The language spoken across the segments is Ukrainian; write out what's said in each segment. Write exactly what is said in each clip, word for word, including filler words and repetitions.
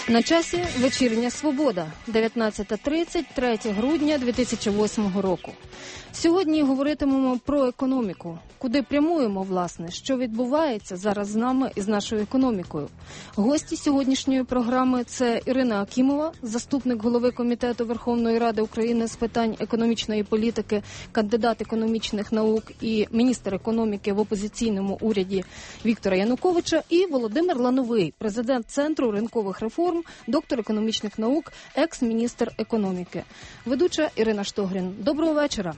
На часі вечірня «Свобода», дев'ятнадцята тридцять, третє грудня дві тисячі восьмого року. Сьогодні говоритимемо про економіку. Куди прямуємо, власне, що відбувається зараз з нами і з нашою економікою. Гості сьогоднішньої програми – це Ірина Акімова, заступник голови Комітету Верховної Ради України з питань економічної політики, кандидат економічних наук і міністр економіки в опозиційному уряді Віктора Януковича, і Володимир Лановий, президент Центру ринкових реформ, доктор економічних наук, екс-міністр економіки. Ведуча Ірина Штогрін. Доброго вечора.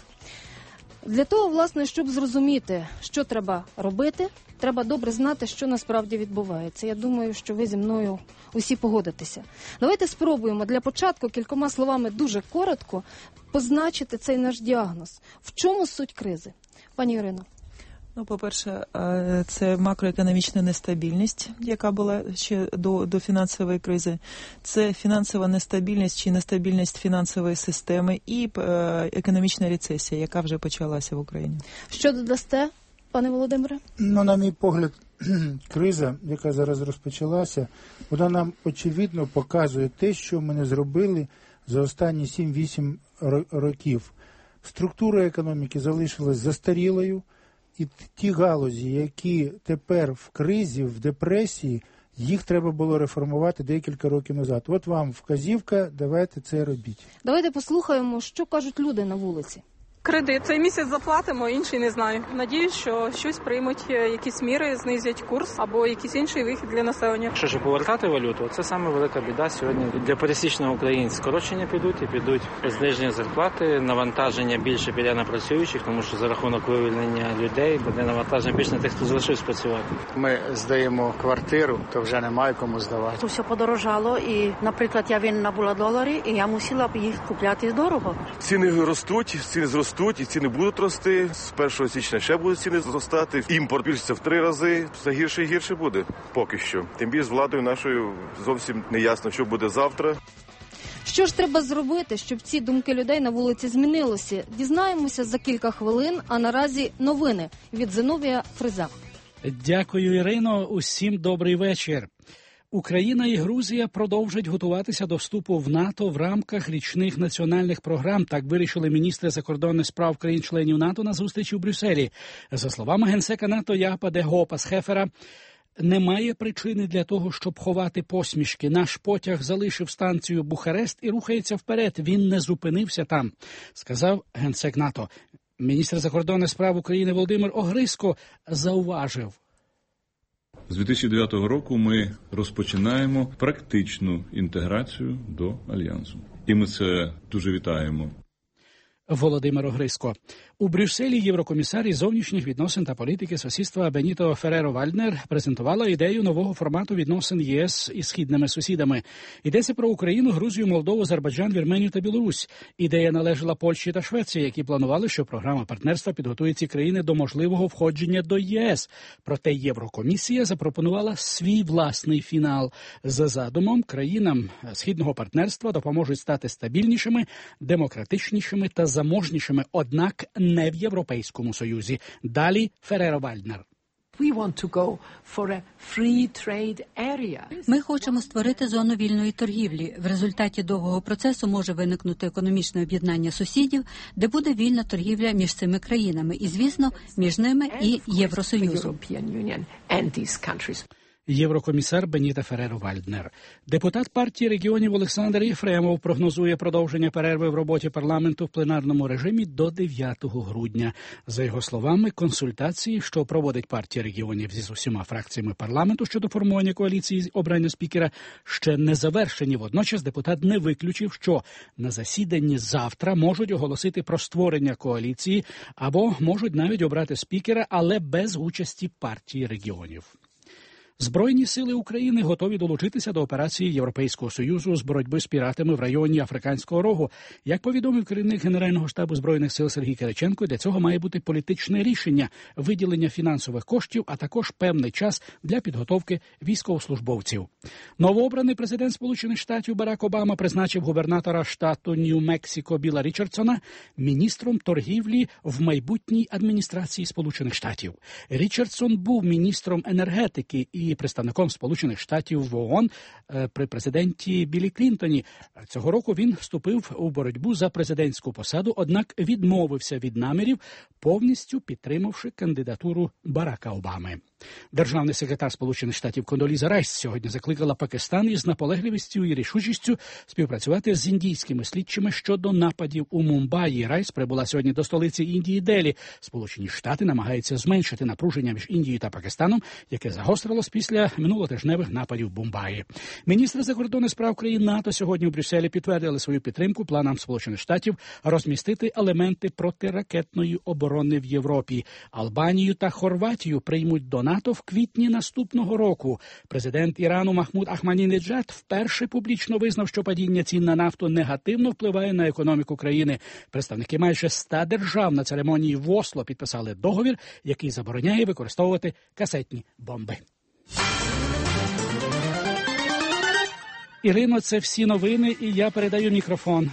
Для того, власне, щоб зрозуміти, що треба робити, треба добре знати, що насправді відбувається. Я думаю, що ви зі мною усі погодитеся. Давайте спробуємо для початку кількома словами дуже коротко позначити цей наш діагноз. В чому суть кризи? Пані Ірино. Ну, по-перше, це макроекономічна нестабільність, яка була ще до, до фінансової кризи. Це фінансова нестабільність чи нестабільність фінансової системи і економічна рецесія, яка вже почалася в Україні. Що додасте, пане Володимире? Ну, на мій погляд, криза, яка зараз розпочалася, вона нам очевидно показує те, що ми не зробили за останні сім-вісім років. Структура економіки залишилась застарілою. І ті галузі, які тепер в кризі, в депресії, їх треба було реформувати декілька років назад. От вам вказівка, давайте це робіть. Давайте послухаємо, що кажуть люди на вулиці. Кредит. Цей місяць заплатимо, інший не знаю. Надіюсь, що щось приймуть, якісь міри, знизять курс або якийсь інший вихід для населення. Якщо ж повертати валюту, це саме велика біда сьогодні для пересічного українця. Скорочення підуть і підуть зниження зарплати, навантаження більше піде на працюючих, тому що за рахунок вивільнення людей буде навантаження більше на тих, хто залишився працювати. Ми здаємо квартиру, то вже немає кому здавати. Все подорожало і, наприклад, я винна була долари, і я мусила б їх купляти дорого. Ціни ростуть, ціни зростуть. І ціни будуть рости, з першого січня ще будуть ціни зростати, імпорт більшиться в три рази, все гірше і гірше буде, поки що. Тим більше з владою нашою зовсім не ясно, що буде завтра. Що ж треба зробити, щоб ці думки людей на вулиці змінилися? Дізнаємося за кілька хвилин, а наразі новини від Зиновія Фриза. Дякую, Ірино. Усім добрий вечір. Україна і Грузія продовжать готуватися до вступу в НАТО в рамках річних національних програм. Так вирішили міністри закордонних справ країн-членів НАТО на зустрічі у Брюсселі. За словами генсека НАТО Япа де Гопа Схефера, немає причини для того, щоб ховати посмішки. Наш потяг залишив станцію Бухарест і рухається вперед. Він не зупинився там, сказав генсек НАТО. Міністр закордонних справ України Володимир Огриско зауважив. З дві тисячі дев'ятого року ми розпочинаємо практичну інтеграцію до Альянсу. І ми це дуже вітаємо. Володимир Огриско. У Брюсселі єврокомісар із зовнішніх відносин та політики сусідства Беніто Фереро-Вальднер презентувала ідею нового формату відносин ЄС із східними сусідами. Йдеться про Україну, Грузію, Молдову, Азербайджан, Вірменію та Білорусь. Ідея належала Польщі та Швеції, які планували, що програма партнерства підготує ці країни до можливого входження до ЄС. Проте Єврокомісія запропонувала свій власний фінал. За задумом, країнам східного партнерства допоможуть стати стабільнішими, демократичнішими та заможнішими, однак не в Європейському Союзі. Далі Фереро-Вальднер. Ми хочемо створити зону вільної торгівлі. В результаті довгого процесу може виникнути економічне об'єднання сусідів, де буде вільна торгівля між цими країнами і, звісно, між ними і Євросоюзом. Єврокомісар Беніто Фереро-Вальднер. Депутат партії регіонів Олександр Єфремов прогнозує продовження перерви в роботі парламенту в пленарному режимі до дев'ятого грудня. За його словами, консультації, що проводить партія регіонів зі усіма фракціями парламенту щодо формування коаліції з обрання спікера, ще не завершені. Водночас депутат не виключив, що на засіданні завтра можуть оголосити про створення коаліції або можуть навіть обрати спікера, але без участі партії регіонів. Збройні сили України готові долучитися до операції Європейського Союзу з боротьби з піратами в районі Африканського Рогу. Як повідомив керівник Генерального штабу Збройних сил Сергій Кириченко, для цього має бути політичне рішення, виділення фінансових коштів, а також певний час для підготовки військовослужбовців. Новообраний президент Сполучених Штатів Барак Обама призначив губернатора штату Нью-Мексико Біла Річардсона міністром торгівлі в майбутній адміністрації Сполучених Штатів. Річардсон був міністром енергетики і її представником Сполучених Штатів в ООН при президенті Біллі Клінтоні. Цього року він вступив у боротьбу за президентську посаду, однак відмовився від намірів, повністю підтримавши кандидатуру Барака Обами. Державний секретар Сполучених Штатів Кондоліза Райс сьогодні закликала Пакистан із наполегливістю і рішучістю співпрацювати з індійськими слідчими щодо нападів у Мумбаї. Райс прибула сьогодні до столиці Індії Делі. Сполучені Штати намагаються зменшити напруження між Індією та Пакистаном, яке загострилось після минулотижневих нападів в Мумбаї. Міністри закордонних справ країн НАТО сьогодні у Брюсселі підтвердили свою підтримку планам Сполучених Штатів розмістити елементи протиракетної оборони в Європі. Албанію та Хорватію приймуть до НАТО в квітні наступного року. Президент Ірану Махмуд Ахмадінеджад вперше публічно визнав, що падіння цін на нафту негативно впливає на економіку країни. Представники майже ста держав на церемонії в Осло підписали договір, який забороняє використовувати касетні бомби. Ірино, це всі новини, і я передаю мікрофон.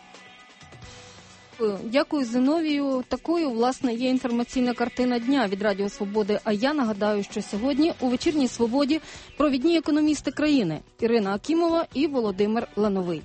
Дякую, Зиновію. Такою, власне, є інформаційна картина дня від Радіо Свободи. А я нагадаю, що сьогодні у «Вечірній Свободі» провідні економісти країни Ірина Акімова і Володимир Лановий.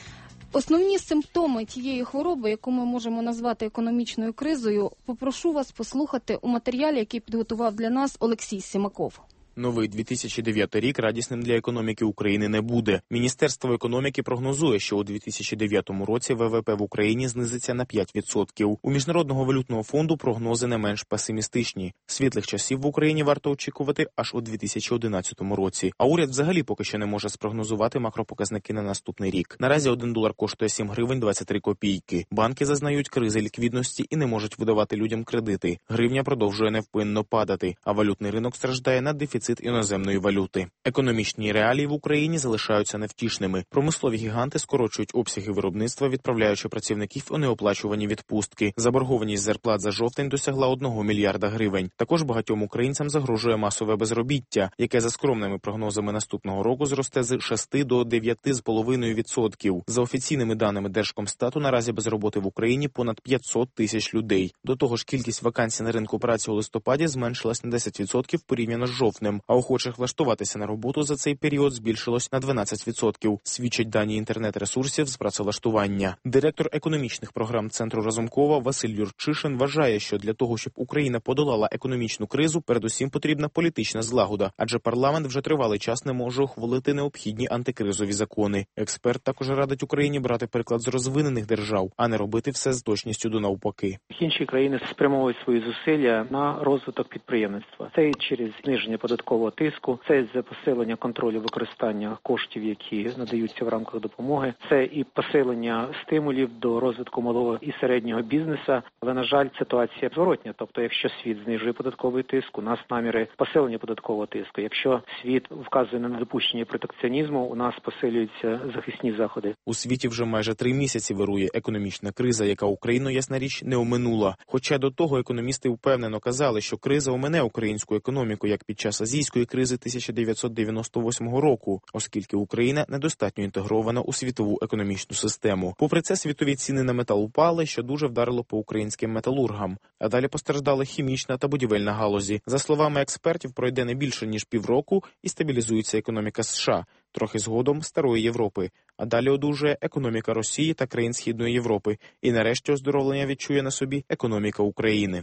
Основні симптоми тієї хвороби, яку ми можемо назвати економічною кризою, попрошу вас послухати у матеріалі, який підготував для нас Олексій Сімаков. Новий дві тисячі дев'ятий рік радісним для економіки України не буде. Міністерство економіки прогнозує, що у дві тисячі дев'ятому році ВВП в Україні знизиться на п'ять відсотків. У Міжнародного валютного фонду прогнози не менш песимістичні. Світлих часів в Україні варто очікувати аж у дві тисячі одинадцятому році. А уряд взагалі поки що не може спрогнозувати макропоказники на наступний рік. Наразі один долар коштує сім гривень двадцять три копійки. Банки зазнають кризи ліквідності і не можуть видавати людям кредити. Гривня продовжує невпинно падати, а валютний ринок страждає на дефіцит іноземної валюти. Економічні реалії в Україні залишаються невтішними. Промислові гіганти скорочують обсяги виробництва, відправляючи працівників у неоплачувані відпустки. Заборгованість зарплат за жовтень досягла одного мільярда гривень. Також багатьом українцям загрожує масове безробіття, яке за скромними прогнозами наступного року зросте з шести до дев'яти з половиною відсотків. За офіційними даними Держкомстату, наразі без роботи в Україні понад п'ятсот тисяч людей. До того ж, кількість вакансій на ринку праці у листопаді зменшилась на десять відсотків порівняно з жовтнем. А охочих влаштуватися на роботу за цей період збільшилось на дванадцять відсотків, свідчать дані інтернет-ресурсів з працевлаштування. Директор економічних програм Центру Разумкова Василь Юрчишин вважає, що для того, щоб Україна подолала економічну кризу, передусім потрібна політична злагода, адже парламент вже тривалий час не може ухвалити необхідні антикризові закони. Експерт також радить Україні брати приклад з розвинених держав, а не робити все з точністю до навпаки. Інші країни спрямовують свої зусилля на розвиток підприємництва. Це і через зниження податкового тиску, це за посилення контролю використання коштів, які надаються в рамках допомоги, це і посилення стимулів до розвитку малого і середнього бізнесу. Але, на жаль, ситуація зворотня. Тобто, якщо світ знижує податковий тиск, у нас наміри посилення податкового тиску. Якщо світ вказує на недопущення протекціонізму, у нас посилюються захисні заходи. У світі вже майже три місяці вирує економічна криза, яка Україну, ясна річ, не оминула. Хоча до того економісти впевнено казали, що криза омине українську економіку, як під час азійської кризи тисяча дев'ятсот дев'яносто восьмого року, оскільки Україна недостатньо інтегрована у світову економічну систему. Попри це, світові ціни на метал упали, що дуже вдарило по українським металургам. А далі постраждали хімічна та будівельна галузі. За словами експертів, пройде не більше ніж півроку і стабілізується економіка США, трохи згодом Старої Європи. А далі одужує економіка Росії та країн Східної Європи. І нарешті оздоровлення відчує на собі економіка України.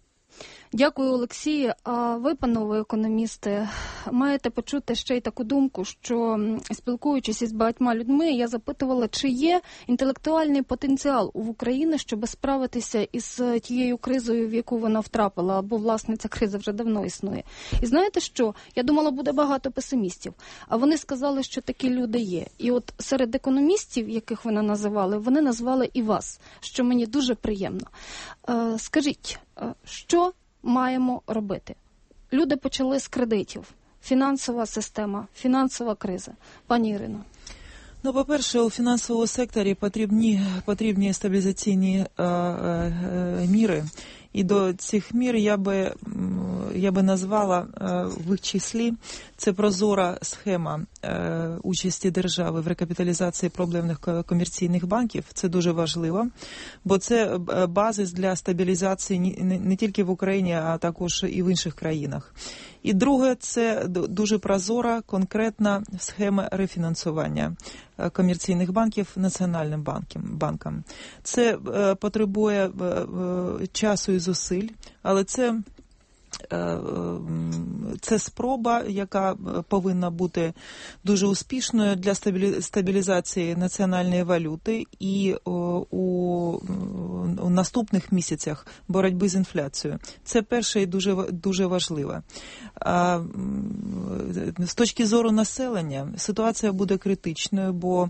Дякую, Олексію. А ви, панове економісти, маєте почути ще й таку думку, що, спілкуючись із багатьма людьми, я запитувала, чи є інтелектуальний потенціал у України, щоб справитися із тією кризою, в яку вона втрапила, або, власне, ця криза вже давно існує. І знаєте що? Я думала, буде багато песимістів. А вони сказали, що такі люди є. І от серед економістів, яких вони називали, вони назвали і вас, що мені дуже приємно. Скажіть, що маємо робити? Люди почали з кредитів. Фінансова система, фінансова криза. Пані Ірино. Ну, по-перше, у фінансовому секторі потрібні, потрібні стабілізаційні е, е, міри. І до цих мір я би, я би назвала е, в їх числі Це прозора схема е, участі держави в рекапіталізації проблемних комерційних банків. Це дуже важливо, бо це базис для стабілізації не, не тільки в Україні, а також і в інших країнах. І друге, це дуже прозора, конкретна схема рефінансування комерційних банків національним банкам. Це е, потребує е, часу і зусиль, але це Це спроба, яка повинна бути дуже успішною для стабілізації національної валюти і у, у наступних місяцях боротьби з інфляцією. Це перше і дуже, дуже важливо. А з точки зору населення ситуація буде критичною, бо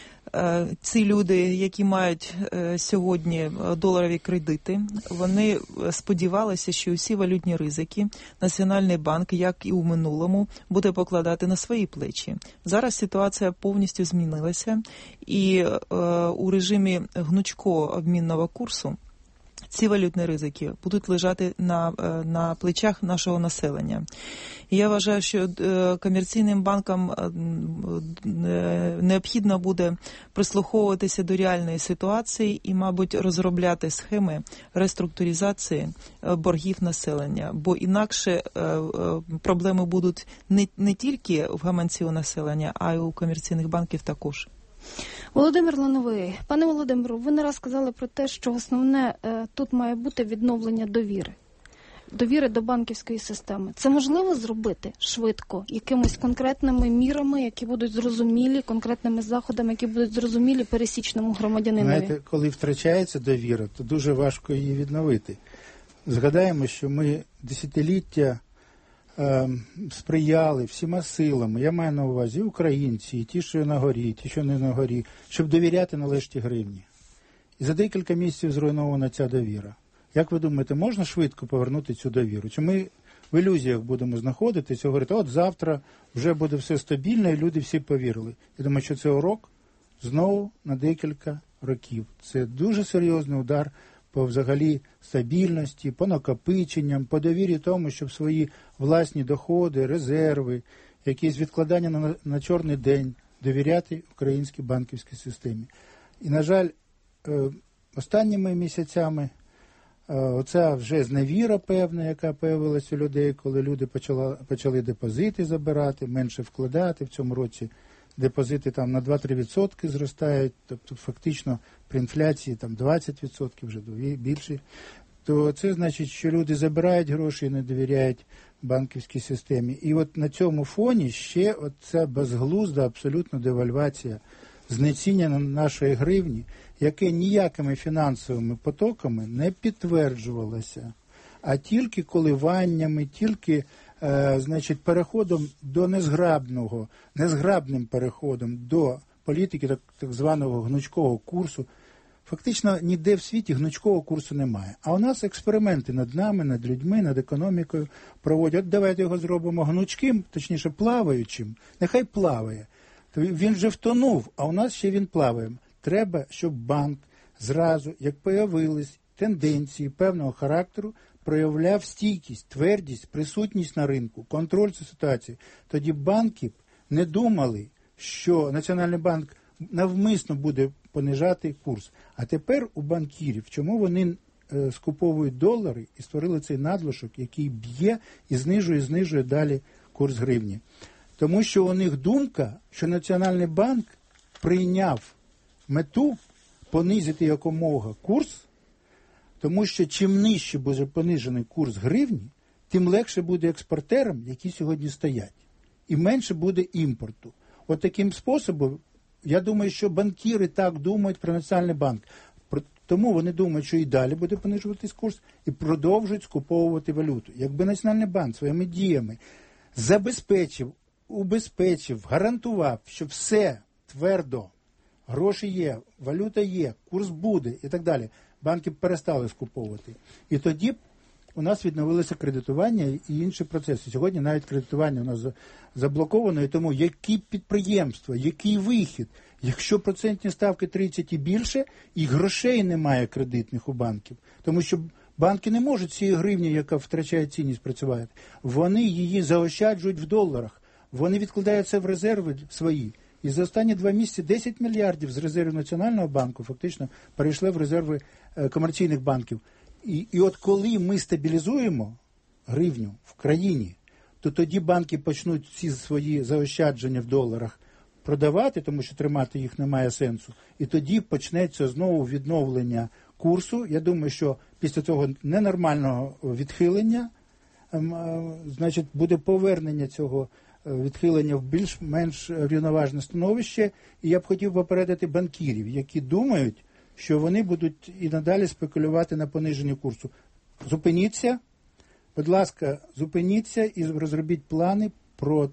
ці люди, які мають сьогодні доларові кредити, вони сподівалися, що усі валютні ризики Національний банк, як і у минулому, буде покладати на свої плечі. Зараз ситуація повністю змінилася, і у режимі гнучкого обмінного курсу ці валютні ризики будуть лежати на, на плечах нашого населення. І я вважаю, що комерційним банкам необхідно буде прислуховуватися до реальної ситуації і, мабуть, розробляти схеми реструктуризації боргів населення, бо інакше проблеми будуть не, не тільки в гаманці у населення, а й у комерційних банків також. Володимир Лановий, пане Володимиру, ви не раз сказали про те, що основне е, тут має бути відновлення довіри. Довіри до банківської системи. Це можливо зробити швидко, якимись конкретними мірами, які будуть зрозумілі, конкретними заходами, які будуть зрозумілі пересічному громадянинові? Знаєте, коли втрачається довіра, то дуже важко її відновити. Згадаємо, що ми десятиліття е, сприяли всіма силами, я маю на увазі українці, і ті, що на горі, і ті, що не на горі, щоб довіряти належній гривні. І за декілька місяців зруйнована ця довіра. Як ви думаєте, можна швидко повернути цю довіру? Чи ми в ілюзіях будемо знаходитися, говорити, от завтра вже буде все стабільно, і люди всі повірили? Я думаю, що це урок знову на декілька років. Це дуже серйозний удар по взагалі стабільності, по накопиченням, по довірі тому, щоб свої власні доходи, резерви, якісь відкладання на, на чорний день довіряти українській банківській системі. І, на жаль, останніми місяцями оця вже зневіра певна, яка появилась у людей, коли люди почали, почали депозити забирати, менше вкладати. В цьому році депозити там на два-три відсотки зростають, тобто фактично при інфляції там двадцять відсотків вже більше. То це значить, що люди забирають гроші і не довіряють банківській системі. І от на цьому фоні ще оця безглузда абсолютно девальвація, знецінення нашої гривні, яке ніякими фінансовими потоками не підтверджувалося, а тільки коливаннями, тільки, е, значить, переходом до незграбного, незграбним переходом до політики так, так званого гнучкого курсу. Фактично ніде в світі гнучкого курсу немає. А у нас експерименти над нами, над людьми, над економікою проводять. От давайте його зробимо гнучким, точніше плаваючим. Нехай плаває. Він вже втонув, а у нас ще він плаває. Треба, щоб банк зразу, як появились тенденції певного характеру, проявляв стійкість, твердість, присутність на ринку, контроль цієї ситуації. Тоді банки не думали, що Національний банк навмисно буде понижати курс. А тепер у банкірів, чому вони е, скуповують долари і створили цей надлишок, який б'є і знижує, знижує далі курс гривні? Тому що у них думка, що Національний банк прийняв мету понизити якомога курс, тому що чим нижче буде понижений курс гривні, тим легше буде експортерам, які сьогодні стоять, і менше буде імпорту. От таким способом, я думаю, що банкіри так думають про Національний банк. Тому вони думають, що і далі буде понижуватись курс, і продовжують скуповувати валюту. Якби Національний банк своїми діями забезпечив, убезпечив, гарантував, що все твердо, гроші є, валюта є, курс буде і так далі, банки б перестали скуповувати. І тоді б у нас відновилося кредитування і інші процеси. Сьогодні навіть кредитування у нас заблоковано, і тому які підприємства, який вихід, якщо процентні ставки тридцять і більше, і грошей немає кредитних у банків, тому що банки не можуть цієї гривні, яка втрачає цінність, працювати. Вони її заощаджують в доларах. Вони відкладають це в резерви свої. І за останні два місяці десять мільярдів з резервів Національного банку фактично перейшли в резерви е, комерційних банків. І, і от коли ми стабілізуємо гривню в країні, то тоді банки почнуть ці свої заощадження в доларах продавати, тому що тримати їх немає сенсу. І тоді почнеться знову відновлення курсу. Я думаю, що після цього ненормального відхилення, значить, буде повернення цього відхилення в більш-менш рівноважне становище. І я б хотів попередити банкірів, які думають, що вони будуть і надалі спекулювати на пониженні курсу. Зупиніться, будь ласка, зупиніться і розробіть плани про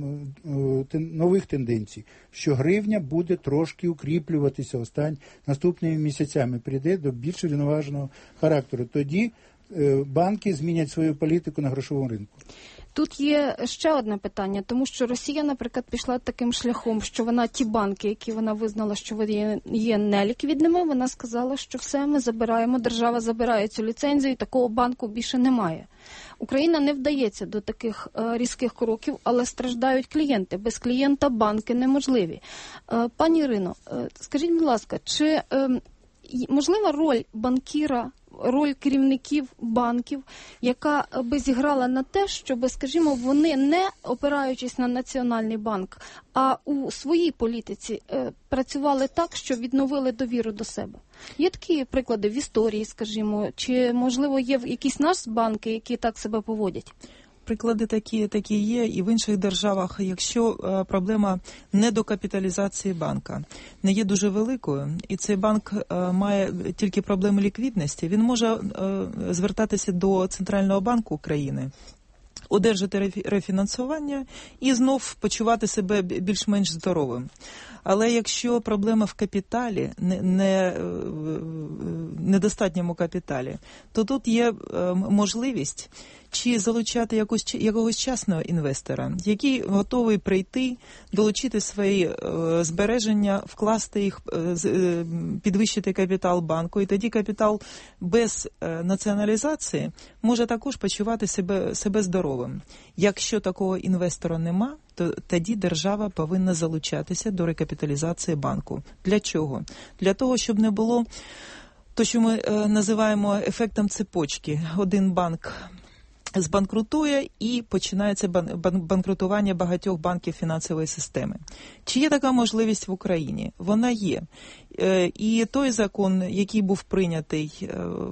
нових тенденцій, що гривня буде трошки укріплюватися останні наступними місяцями, прийде до більш рівноважного характеру. Тоді банки змінять свою політику на грошовому ринку. Тут є ще одне питання, тому що Росія, наприклад, пішла таким шляхом, що вона ті банки, які вона визнала, що вони є неліквідними, вона сказала, що все, ми забираємо, держава забирає цю ліцензію, і такого банку більше немає. Україна не вдається до таких е, різких кроків, але страждають клієнти. Без клієнта банки неможливі. Е, пані Ірино, е, скажіть, будь ласка, чи е, можлива роль банкіра, роль керівників банків, яка би зіграла на те, щоб, скажімо, вони, не опираючись на Національний банк, а у своїй політиці е, працювали так, що відновили довіру до себе? Є такі приклади в історії, скажімо, чи, можливо, є якісь наші банки, які так себе поводять? Приклади такі, такі є і в інших державах. Якщо е, проблема недокапіталізації банка не є дуже великою, і цей банк е, має тільки проблеми ліквідності, він може е, звертатися до Центрального банку України, одержати рефінансування і знов почувати себе більш-менш здоровим. Але якщо проблема в капіталі, не, не, недостатньому капіталі, то тут є е, можливість чи залучати якусь, якогось частного інвестора, який готовий прийти, долучити свої е, збереження, вкласти їх, е, підвищити капітал банку, і тоді капітал без е, націоналізації може також почувати себе, себе здоровим. Якщо такого інвестора нема, то тоді держава повинна залучатися до рекапіталізації банку. Для чого? Для того, щоб не було то, що ми е, називаємо ефектом цепочки. Один банк збанкрутує і починається банкрутування багатьох банків фінансової системи. Чи є така можливість в Україні? Вона є. І той закон, який був прийнятий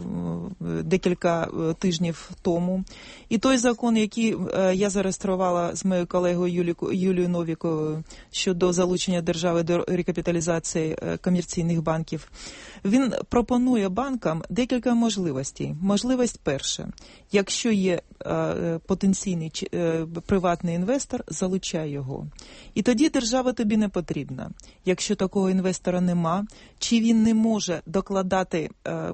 декілька тижнів тому, і той закон, який я зареєструвала з моєю колегою Юлією Новіковою щодо залучення держави до рекапіталізації комерційних банків, він пропонує банкам декілька можливостей. Можливість перша. Якщо є потенційний приватний інвестор, залучай його. І тоді держава тобі не потрібна. Якщо такого інвестора нема, чи він не може докладати е,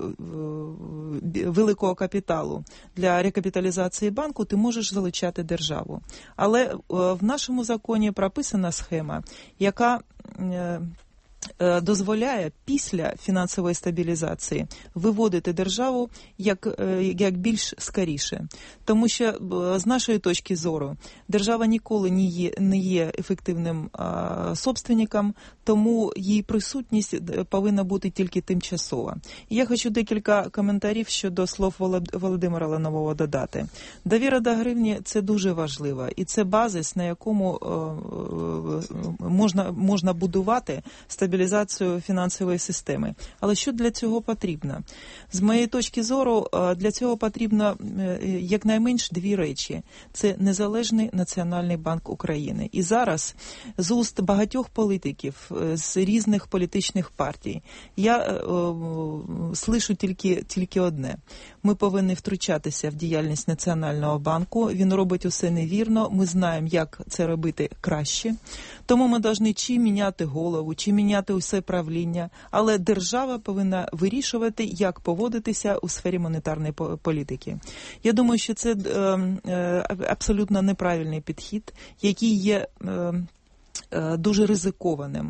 великого капіталу для рекапіталізації банку, ти можеш залучати державу. Але е, в нашому законі прописана схема, яка е, дозволяє після фінансової стабілізації виводити державу як, як більш скоріше. Тому що, з нашої точки зору, держава ніколи не є, не є ефективним а, собственником, тому її присутність повинна бути тільки тимчасова. І я хочу декілька коментарів щодо слов Володимира Ланового додати. Довіра до гривні – це дуже важливо, і це базис, на якому а, можна, можна будувати стабілізацію стабілізацію фінансової системи. Але що для цього потрібно? З моєї точки зору, для цього потрібно якнайменш дві речі. Це незалежний Національний банк України. І зараз з уст багатьох політиків, з різних політичних партій, я е, е, слышу тільки, тільки одне. Ми повинні втручатися в діяльність Національного банку. Він робить усе невірно. Ми знаємо, як це робити краще. Тому ми повинні чи міняти голову, чи міняти усе правління. Але держава повинна вирішувати, як поводитися у сфері монетарної політики. Я думаю, що це е, е, абсолютно неправильний підхід, який є е, дуже ризикованим.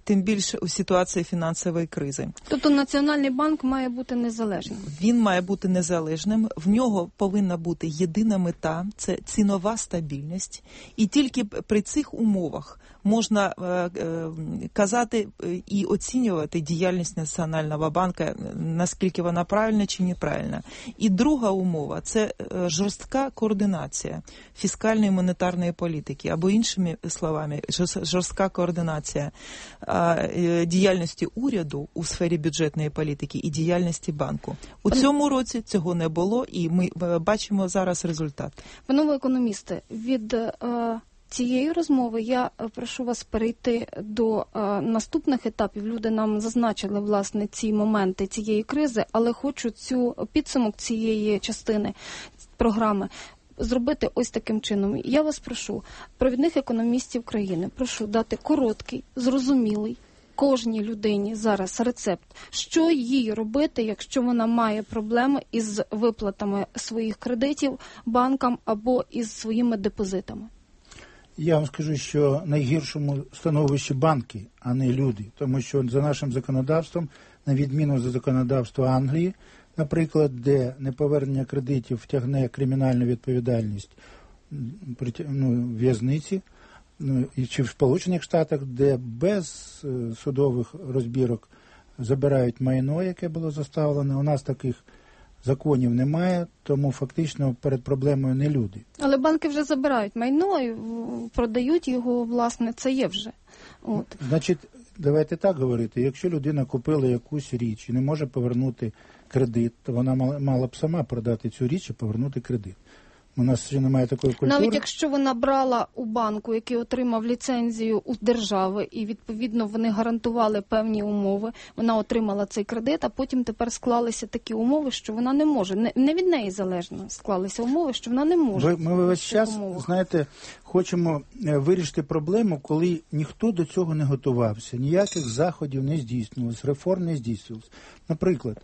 тим більше у ситуації фінансової кризи. Тобто Національний банк має бути незалежним? Він має бути незалежним, в нього повинна бути єдина мета – це цінова стабільність. І тільки при цих умовах можна е, е, казати і оцінювати діяльність Національного банку, наскільки вона правильна чи неправильна. І друга умова – це жорстка координація фіскальної і монетарної політики, або іншими словами, жорстка координація е, діяльності уряду у сфері бюджетної політики і діяльності банку. У цьому році цього не було, і ми бачимо зараз результат. Панове економісти, від е, цієї розмови я прошу вас перейти до е, наступних етапів. Люди нам зазначили, власне, ці моменти цієї кризи, але хочу цю підсумок цієї частини програми зробити ось таким чином. Я вас прошу, провідних економістів країни, прошу дати короткий, зрозумілий, кожній людині зараз рецепт, що їй робити, якщо вона має проблеми із виплатами своїх кредитів банкам або із своїми депозитами. Я вам скажу, що найгіршому становищі банки, а не люди. Тому що за нашим законодавством, на відміну від законодавства Англії, наприклад, де неповернення кредитів втягне кримінальну відповідальність, ну, в'язниці, ну, і чи в Сполучених Штатах, де без е, судових розбірок забирають майно, яке було заставлене. У нас таких законів немає, тому фактично перед проблемою не люди. Але банки вже забирають майно і продають його, власне, це є вже. От. Значить, давайте так говорити, якщо людина купила якусь річ і не може повернути кредит, то вона мала, мала б сама продати цю річ і повернути кредит. У нас ще немає такої культури. Навіть якщо вона брала у банку, який отримав ліцензію у держави, і, відповідно, вони гарантували певні умови, вона отримала цей кредит, а потім тепер склалися такі умови, що вона не може. Не, не від неї залежно склалися умови, що вона не може. Ви, ми весь час, знаєте, хочемо вирішити проблему, коли ніхто до цього не готувався, ніяких заходів не здійснювалось, реформ не здійснювалось. Наприклад,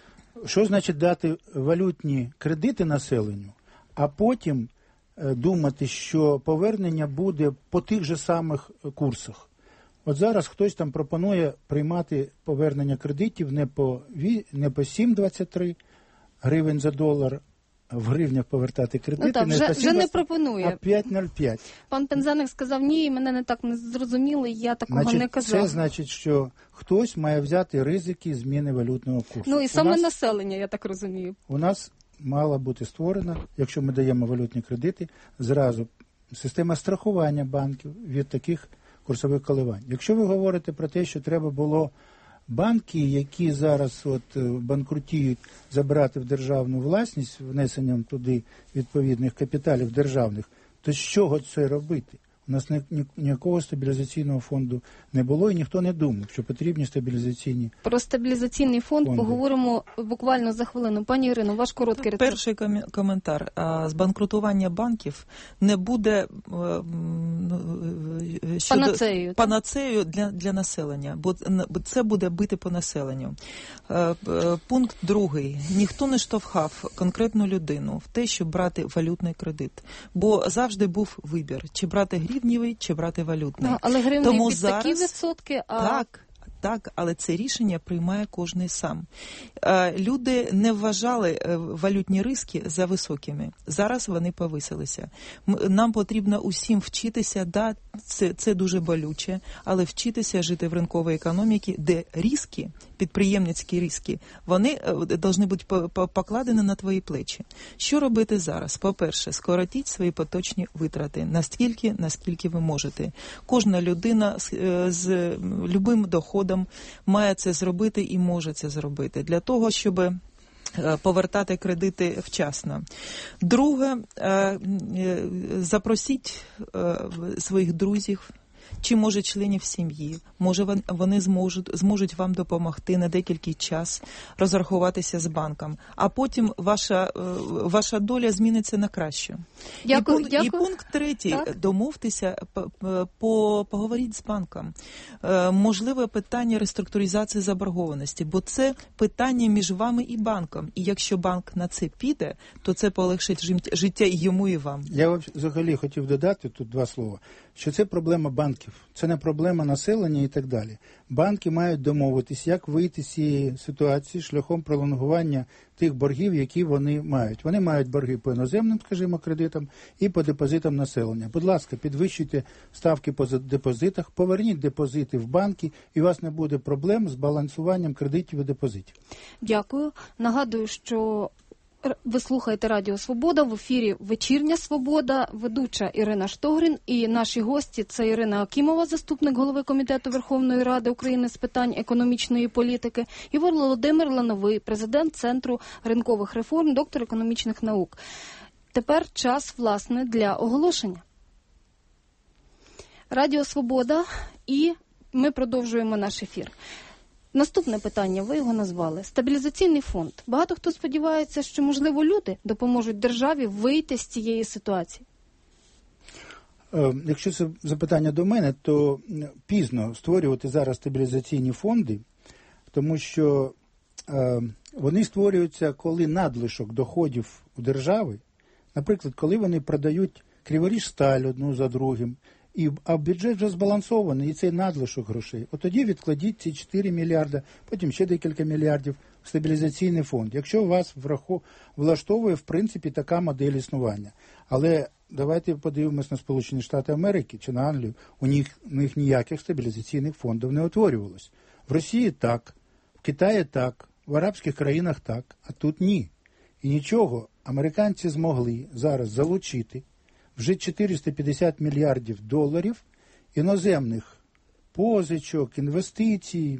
що значить дати валютні кредити населенню, а потім е, думати, що повернення буде по тих же самих курсах. От зараз хтось там пропонує приймати повернення кредитів не по, не по сім двадцять три гривень за долар, а в гривнях повертати кредити, ну, так, не вже, по вже не пропонує. а п'ять нуль п'ять. Пан Пинзеник сказав, ні, мене не так не зрозуміли, я такого значить, не казав. Це значить, що хтось має взяти ризики зміни валютного курсу. Ну і саме нас, населення, я так розумію. У нас мала бути створена, якщо ми даємо валютні кредити, зразу система страхування банків від таких курсових коливань. Якщо ви говорите про те, що треба було банки, які зараз от банкрутіють, забрати в державну власність внесенням туди відповідних капіталів державних, то з чого це робити? У нас ніякого стабілізаційного фонду не було, і ніхто не думав, що потрібні стабілізаційні фонди. Про стабілізаційний фонд фонди. Поговоримо буквально за хвилину. Пані Ірино, ваш короткий рецепт. Перший коментар. Збанкрутування банків не буде щодо... панацею, панацею для, для населення, бо це буде бити по населенню. Пункт другий. Ніхто не штовхав конкретну людину в те, щоб брати валютний кредит, бо завжди був вибір, чи брати гривневий, чи брати валютний. Ну, але гривневий Тому під зараз... такі відсотки, а... Так. Так, але це рішення приймає кожний сам. Люди не вважали валютні риски за високими. Зараз вони повисилися. Нам потрібно усім вчитися, да, це, це дуже болюче, але вчитися жити в ринковій економіці, де риски, підприємницькі риски, вони повинні бути покладені на твої плечі. Що робити зараз? По-перше, скоротіть свої поточні витрати настільки, наскільки ви можете. Кожна людина з, з любим доходом має це зробити і може це зробити для того, щоб повертати кредити вчасно. Друге, запросіть своїх друзів, чи, може, членів сім'ї, може, вони зможуть, зможуть вам допомогти на деякий час розрахуватися з банком, а потім ваша, ваша доля зміниться на кращу. Дякую, і, пункт, дякую. і пункт третій, так? домовтеся, по, по, поговоріть з банком. Можливе питання реструктуризації заборгованості, бо це питання між вами і банком. І якщо банк на це піде, то це полегшить життя і йому, і вам. Я взагалі хотів додати тут два слова. що це проблема банків, це не проблема населення і так далі. Банки мають домовитись, як вийти з цієї ситуації шляхом пролонгування тих боргів, які вони мають. Вони мають борги по іноземним, скажімо, кредитам і по депозитам населення. Будь ласка, підвищуйте ставки по депозитах, поверніть депозити в банки, і у вас не буде проблем з балансуванням кредитів і депозитів. Дякую. Нагадую, що ви слухаєте Радіо Свобода, в ефірі «Вечірня Свобода», ведуча Ірина Штогрін, і наші гості – це Ірина Акімова, заступник голови Комітету Верховної Ради України з питань економічної політики, і Володимир Лановий, президент Центру ринкових реформ, доктор економічних наук. Тепер час, власне, для оголошення. Радіо Свобода, і ми продовжуємо наш ефір. Наступне питання, ви його назвали. Стабілізаційний фонд. Багато хто сподівається, що, можливо, люди допоможуть державі вийти з цієї ситуації. Якщо це запитання до мене, то пізно створювати зараз стабілізаційні фонди, тому що е, вони створюються, коли надлишок доходів у держави, наприклад, коли вони продають Криворіжсталь одну за другим, І, а бюджет вже збалансований, і цей надлишок грошей. От тоді відкладіть ці чотири мільярди, потім ще декілька мільярдів в стабілізаційний фонд. Якщо вас враху, влаштовує, в принципі, така модель існування. Але давайте подивимось на Сполучені Штати Америки чи на Англію. У них, у них ніяких стабілізаційних фондів не утворювалось. В Росії так, в Китаї так, в арабських країнах так, а тут ні. І нічого американці змогли зараз залучити вже чотириста п'ятдесят мільярдів доларів іноземних позичок, інвестицій,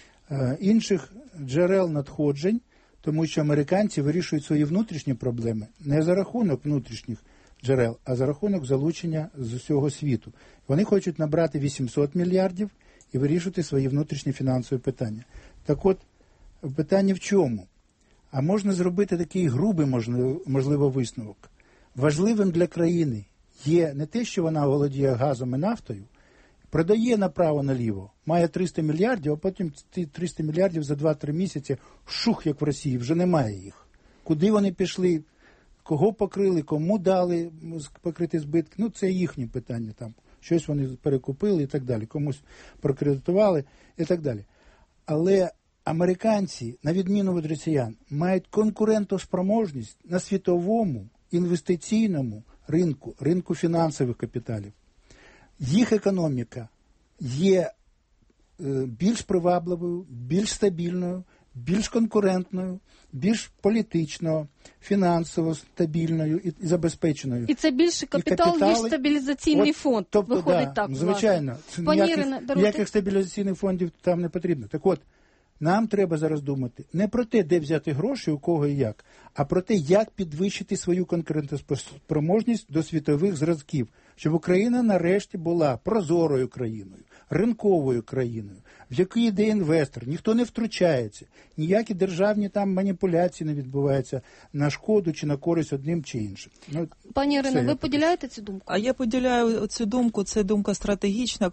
інших джерел надходжень, тому що американці вирішують свої внутрішні проблеми не за рахунок внутрішніх джерел, а за рахунок залучення з усього світу. Вони хочуть набрати вісімсот мільярдів і вирішувати свої внутрішні фінансові питання. Так от, питання в чому? А можна зробити такий грубий, можливо, можливо висновок. Важливим для країни є не те, що вона володіє газом і нафтою, продає направо-наліво, має триста мільярдів, а потім ці триста мільярдів за два-три місяці, шух, як в Росії, вже немає їх. Куди вони пішли, кого покрили, кому дали покрити збитки, ну це їхні питання там. Щось вони перекупили і так далі, комусь прокредитували і так далі. Але американці, на відміну від росіян, мають конкурентоспроможність на світовому інвестиційному ринку, ринку фінансових капіталів. Їх економіка є більш привабливою, більш стабільною, більш конкурентною, більш політично, фінансово стабільною і забезпеченою. І це більше капітал, капітали, ніж стабілізаційний от, фонд. Тобто, виходить да, так. Звичайно. Ніяких, ніяких стабілізаційних фондів там не потрібно. Так от, нам треба зараз думати не про те, де взяти гроші, у кого і як, а про те, як підвищити свою конкурентоспроможність до світових зразків, щоб Україна нарешті була прозорою країною, ринковою країною, в якій йде інвестор, ніхто не втручається, ніякі державні там маніпуляції не відбуваються на шкоду чи на користь одним чи іншим. Ну, Пані Ірино, ви поділяєте цю думку? А я поділяю цю думку, це думка стратегічна,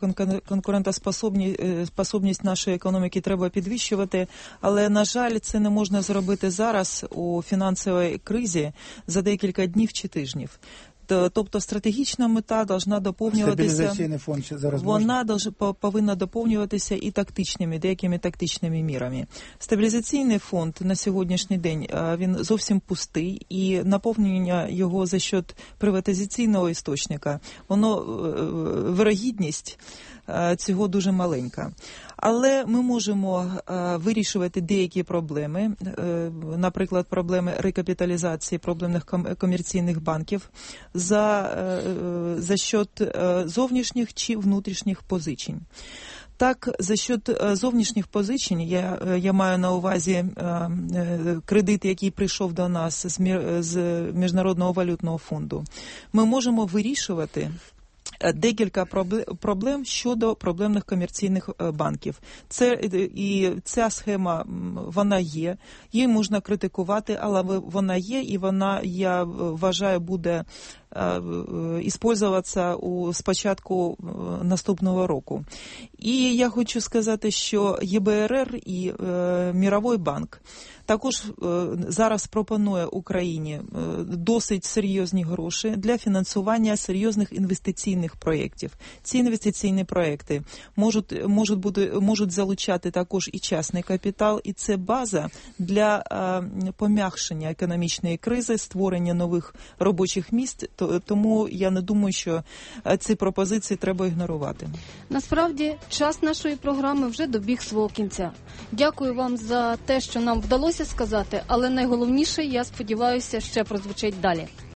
конкурентоспособність нашої економіки треба підвищувати, але, на жаль, це не можна зробити зараз у фінансовій кризі за декілька днів чи тижнів. Тобто стратегічна мета повинна доповнюватися, вона повинна доповнюватися і тактичними, деякими тактичними мірами. Стабілізаційний фонд на сьогоднішній день, він зовсім пустий, і наповнення його за счет приватизаційного істочника, воно, вирогідність цього дуже маленька. Але ми можемо е, вирішувати деякі проблеми, е, наприклад, проблеми рекапіталізації проблемних ком- комерційних банків за, е, за счет е, зовнішніх чи внутрішніх позичень. Так, за счет зовнішніх позичень, я, я маю на увазі е, е, кредит, який прийшов до нас з, мір, з Міжнародного валютного фонду, ми можемо вирішувати декілька проблем щодо проблемних комерційних банків. Це, і ця схема, вона є, її можна критикувати, але вона є, і вона, я вважаю, буде використовуватися у спочатку наступного року. І я хочу сказати, що Є Б Р Р і Мировий банк також зараз пропонує Україні досить серйозні гроші для фінансування серйозних інвестиційних проєктів. Ці інвестиційні проєкти можуть, можуть, бути, можуть залучати також і частний капітал, і це база для пом'якшення економічної кризи, створення нових робочих місць, тому я не думаю, що ці пропозиції треба ігнорувати. Насправді, час нашої програми вже добіг свого кінця. Дякую вам за те, що нам вдалося сказати, але найголовніше, я сподіваюся, ще прозвучить далі.